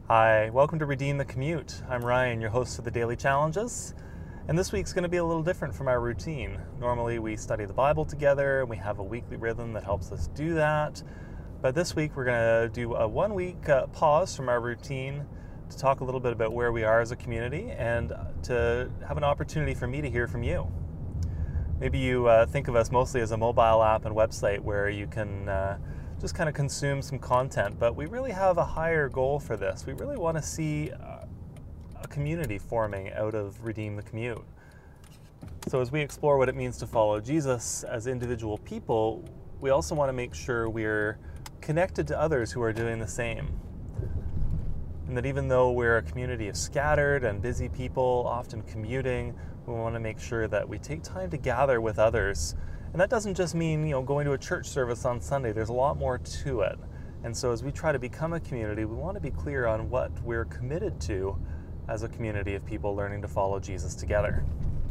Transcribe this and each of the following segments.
Hi, welcome to Redeem the Commute. I'm Ryan, your host of the Daily Challenges, and this week's going to be a little different from our routine. Normally we study the Bible together and we have a weekly rhythm that helps us do that, but this week we're going to do a 1 week pause from our routine to talk a little bit about where we are as a community and to have an opportunity for me to hear from you. Maybe you think of us mostly as a mobile app and website where you can just kind of consume some content, but we really have a higher goal for this. We really want to see a community forming out of Redeem the Commute. So as we explore what it means to follow Jesus as individual people, we also want to make sure we're connected to others who are doing the same. And that even though we're a community of scattered and busy people, often commuting, we want to make sure that we take time to gather with others. And that doesn't just mean, going to a church service on Sunday. There's a lot more to it. And so as we try to become a community, we want to be clear on what we're committed to as a community of people learning to follow Jesus together.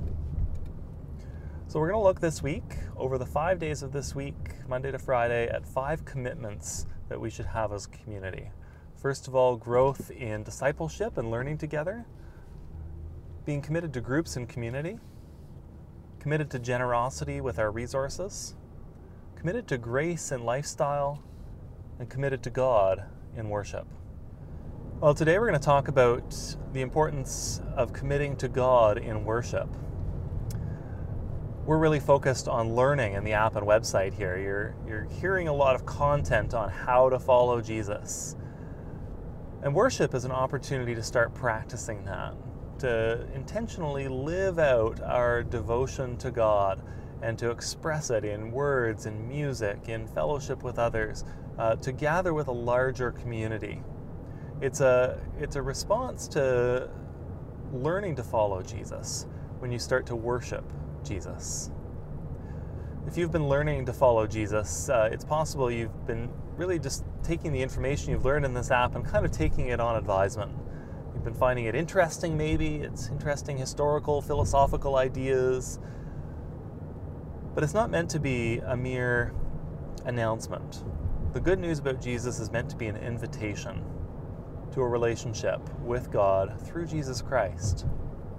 So we're going to look this week, over the 5 days of this week, Monday to Friday, at 5 commitments that we should have as a community. First of all, growth in discipleship and learning together, being committed to groups and community, committed to generosity with our resources, committed to grace and lifestyle, and committed to God in worship. Well, today we're going to talk about the importance of committing to God in worship. We're really focused on learning in the app and website here. You're hearing a lot of content on how to follow Jesus. And worship is an opportunity to start practicing that, to intentionally live out our devotion to God and to express it in words, in music, in fellowship with others, to gather with a larger community. It's a response to learning to follow Jesus when you start to worship Jesus. If you've been learning to follow Jesus, it's possible you've been really just taking the information you've learned in this app and kind of taking it on advisement. You've been finding it interesting, maybe. It's interesting historical, philosophical ideas. But it's not meant to be a mere announcement. The good news about Jesus is meant to be an invitation to a relationship with God through Jesus Christ.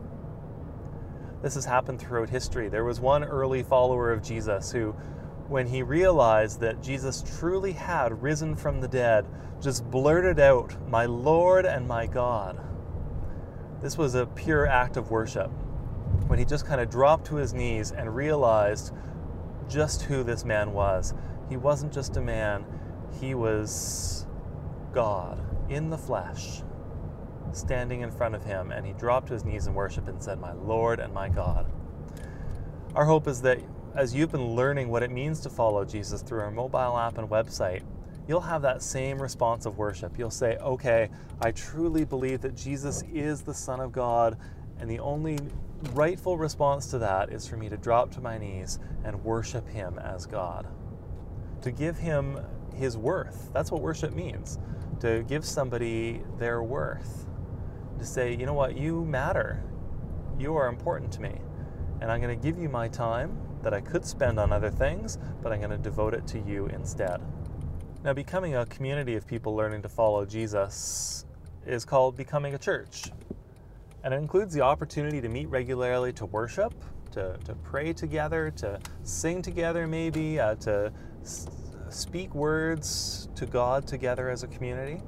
This has happened throughout history. There was one early follower of Jesus who, when he realized that Jesus truly had risen from the dead, just blurted out, "My Lord and my God." This was a pure act of worship, when he just kind of dropped to his knees and realized just who this man was. He wasn't just a man, he was God in the flesh, standing in front of him, and he dropped to his knees in worship and said, "My Lord and my God." Our hope is that as you've been learning what it means to follow Jesus through our mobile app and website, you'll have that same response of worship. You'll say, okay, I truly believe that Jesus is the Son of God, and the only rightful response to that is for me to drop to my knees and worship him as God. To give him his worth. That's what worship means. To give somebody their worth. To say, you know what, you matter. You are important to me. And I'm going to give you my time that I could spend on other things, but I'm going to devote it to you instead. Now, becoming a community of people learning to follow Jesus is called becoming a church. And it includes the opportunity to meet regularly to worship, to pray together, to sing together maybe, to speak words to God together as a community.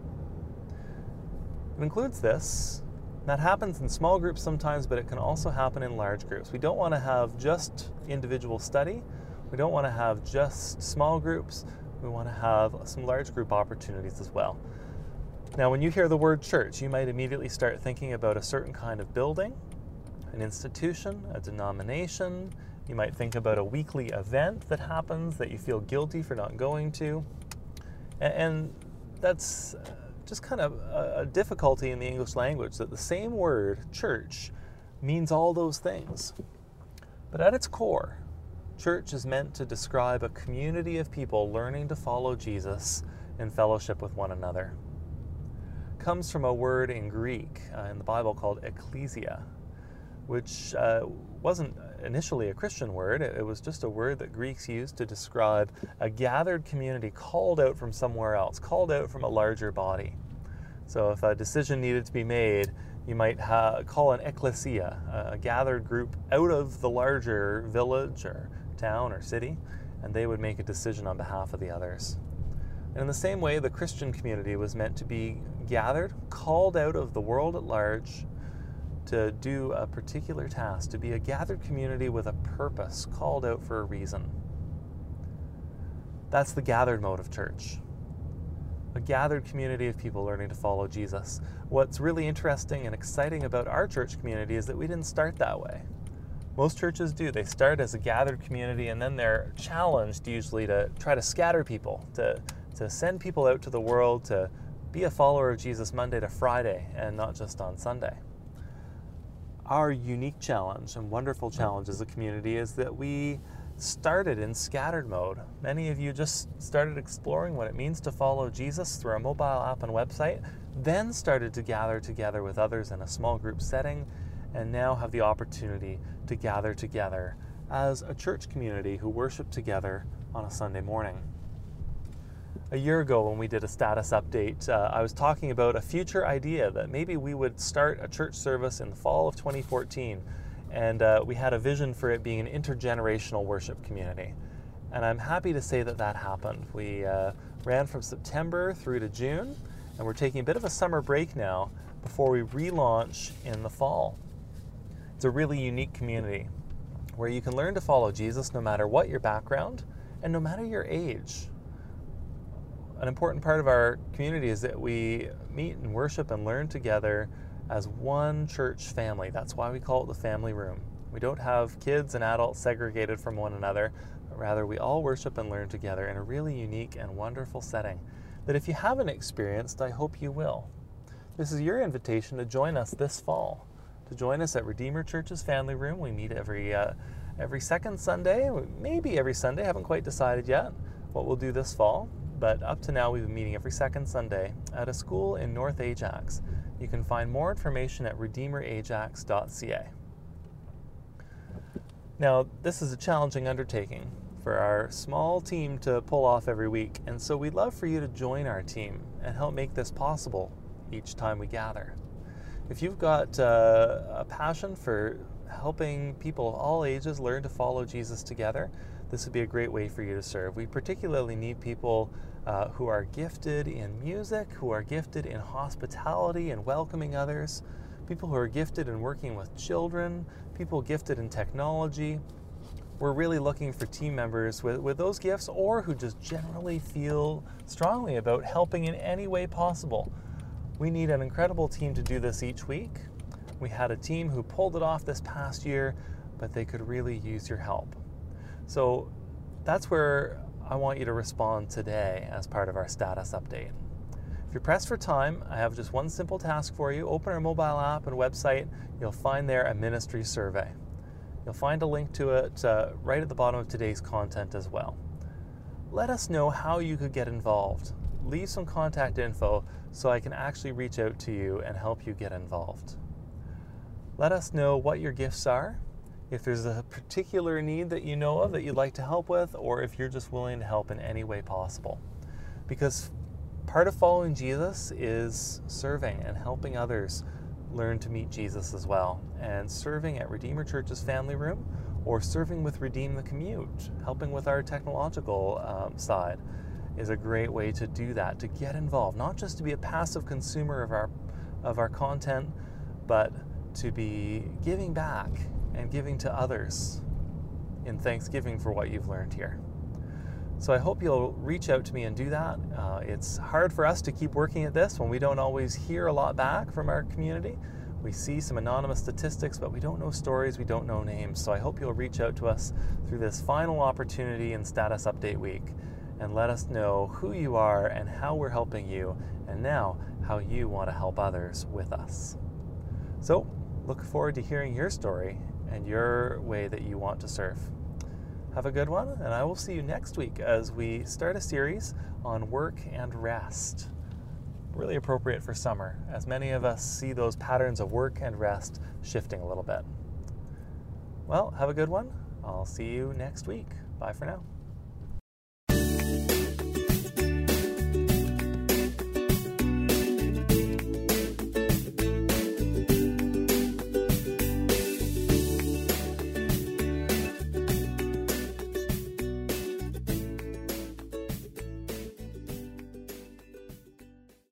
It includes this. That happens in small groups sometimes, but it can also happen in large groups. We don't want to have just individual study. We don't want to have just small groups. We want to have some large group opportunities as well. Now, when you hear the word church, you might immediately start thinking about a certain kind of building, an institution, a denomination. You might think about a weekly event that happens that you feel guilty for not going to. And that's just kind of a difficulty in the English language, that the same word, church, means all those things. But at its core, church is meant to describe a community of people learning to follow Jesus in fellowship with one another. It comes from a word in Greek in the Bible called ecclesia, which wasn't initially a Christian word. It was just a word that Greeks used to describe a gathered community called out from somewhere else, called out from a larger body. So if a decision needed to be made, you might call an ecclesia, a gathered group out of the larger village or town or city, and they would make a decision on behalf of the others. And in the same way, the Christian community was meant to be gathered, called out of the world at large to do a particular task, to be a gathered community with a purpose, called out for a reason. That's the gathered mode of church. A gathered community of people learning to follow Jesus. What's really interesting and exciting about our church community is that we didn't start that way. Most churches do. They start as a gathered community, and then they're challenged usually to try to scatter people, to send people out to the world, to be a follower of Jesus Monday to Friday and not just on Sunday. Our unique challenge and wonderful challenge as a community is that we started in scattered mode. Many of you just started exploring what it means to follow Jesus through our mobile app and website, then started to gather together with others in a small group setting, and now have the opportunity to gather together as a church community who worship together on a Sunday morning. A year ago when we did a status update, I was talking about a future idea that maybe we would start a church service in the fall of 2014, and we had a vision for it being an intergenerational worship community. And I'm happy to say that that happened. We ran from September through to June, and we're taking a bit of a summer break now before we relaunch in the fall. It's a really unique community where you can learn to follow Jesus no matter what your background and no matter your age. An important part of our community is that we meet and worship and learn together as one church family. That's why we call it the family room. We don't have kids and adults segregated from one another, but rather we all worship and learn together in a really unique and wonderful setting that if you haven't experienced, I hope you will. This is your invitation to join us this fall, to join us at Redeemer Church's family room. We meet every second Sunday, maybe every Sunday, haven't quite decided yet what we'll do this fall. But up to now, we've been meeting every second Sunday at a school in North Ajax. You can find more information at redeemerajax.ca. Now, this is a challenging undertaking for our small team to pull off every week, and so we'd love for you to join our team and help make this possible each time we gather. If you've got a passion for helping people of all ages learn to follow Jesus together, this would be a great way for you to serve. We particularly need people who are gifted in music, who are gifted in hospitality and welcoming others, people who are gifted in working with children, people gifted in technology. We're really looking for team members with those gifts or who just generally feel strongly about helping in any way possible. We need an incredible team to do this each week. We had a team who pulled it off this past year, but they could really use your help. So that's where I want you to respond today as part of our status update. If you're pressed for time, I have just one simple task for you. Open our mobile app and website. You'll find there a ministry survey. You'll find a link to it right at the bottom of today's content as well. Let us know how you could get involved. Leave some contact info so I can actually reach out to you and help you get involved. Let us know what your gifts are, if there's a particular need that you know of that you'd like to help with, or if you're just willing to help in any way possible. Because part of following Jesus is serving and helping others learn to meet Jesus as well. And serving at Redeemer Church's family room, or serving with Redeem the Commute, helping with our technological side, is a great way to do that, to get involved, not just to be a passive consumer of our content, but to be giving back and giving to others in thanksgiving for what you've learned here. So I hope you'll reach out to me and do that. It's hard for us to keep working at this when we don't always hear a lot back from our community. We see some anonymous statistics, but we don't know stories, we don't know names. So I hope you'll reach out to us through this final opportunity in Status Update Week and let us know who you are and how we're helping you, and now how you want to help others with us. So look forward to hearing your story and your way that you want to serve. Have a good one, and I will see you next week as we start a series on work and rest. Really appropriate for summer, as many of us see those patterns of work and rest shifting a little bit. Well, have a good one. I'll see you next week. Bye for now.